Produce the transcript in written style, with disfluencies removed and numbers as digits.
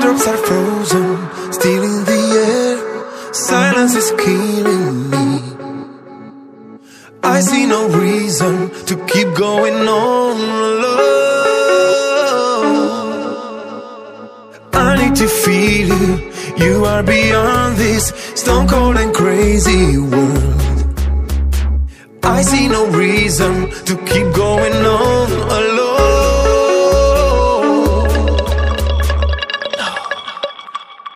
Raindrops are frozen, still in the air. Silence is killing me. I see no reason to keep going on alone. I need to feel you. You are beyond this stone cold and crazy world. I see no reason to keep going on.